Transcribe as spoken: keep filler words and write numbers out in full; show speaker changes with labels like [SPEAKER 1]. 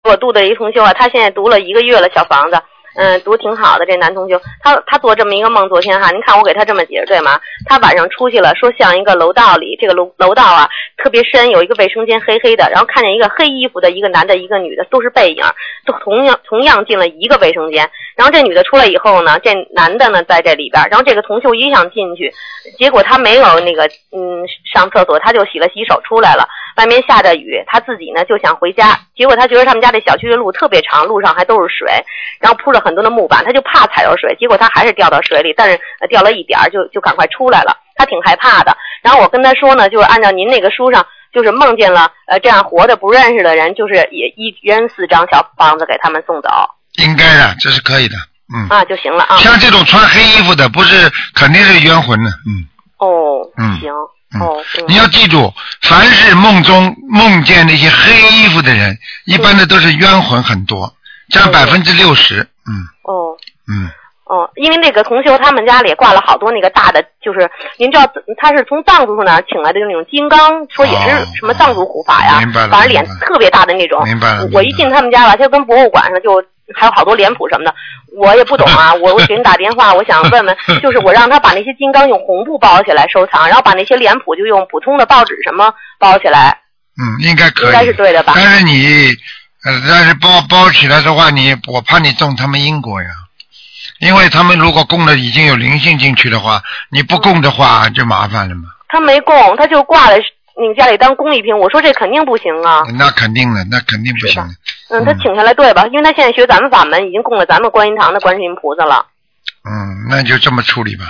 [SPEAKER 1] 我度的一同修啊，他现在读了一个月了，小房子。嗯，读挺好的这男同学，他他做这么一个梦，昨天哈，您看我给他这么解释对吗？他晚上出去了，说像一个楼道里，这个楼楼道啊特别深，有一个卫生间黑黑的，然后看见一个黑衣服的一个男的，一个女的，都是背影，都同样同样进了一个卫生间。然后这女的出来以后呢，这男的呢在这里边，然后这个同修也想进去，结果他没有那个嗯上厕所，他就洗了洗手出来了。外面下着雨，他自己呢就想回家，结果他觉得他们家这小区的路特别长，路上还都是水，然后铺了很多的木板，他就怕踩着水，结果他还是掉到水里，但是、呃、掉了一点就就赶快出来了，他挺害怕的。然后我跟他说呢，就是按照您那个书上，就是梦见了呃这样活的不认识的人，就是也一人四张小房子给他们送走。
[SPEAKER 2] 应该的，这是可以的，嗯
[SPEAKER 1] 啊就行了啊。像
[SPEAKER 2] 这种穿黑衣服的，不是肯定是冤魂的，嗯。
[SPEAKER 1] 哦，
[SPEAKER 2] 嗯，
[SPEAKER 1] 行。
[SPEAKER 2] 嗯、
[SPEAKER 1] 哦，
[SPEAKER 2] 你要记住，凡是梦中梦见那些黑衣服的人，一般的都是冤魂很多，占百分之六十。嗯。
[SPEAKER 1] 哦。
[SPEAKER 2] 嗯。
[SPEAKER 1] 哦，因为那个同修他们家里挂了好多那个大的，就是您知道他是从藏族那请来的那种金刚，说也是什么藏族护法呀，
[SPEAKER 2] 明白了，
[SPEAKER 1] 反正脸特别大的那种。
[SPEAKER 2] 明白了。
[SPEAKER 1] 我一进他们家吧，就跟博物馆上就还有好多脸谱什么的，我也不懂啊。我我给您打电话，我想问问，就是我让他把那些金刚用红布包起来收藏，然后把那些脸谱就用普通的报纸什么包起来。
[SPEAKER 2] 嗯，应该可以。
[SPEAKER 1] 应该是对的吧？
[SPEAKER 2] 但是你，呃，但是包包起来的话，你我怕你动他们因果呀。因为他们如果供了已经有灵性进去的话，你不供的话就麻烦了嘛。
[SPEAKER 1] 他没供，他就挂了你家里当工艺品，我说这肯定不行啊。
[SPEAKER 2] 那肯定的，那肯定不行的。
[SPEAKER 1] 嗯，他请下来对吧？因为他现在学咱们法门，已经供了咱们观音堂的观世音菩萨了。
[SPEAKER 2] 嗯，那就这么处理吧。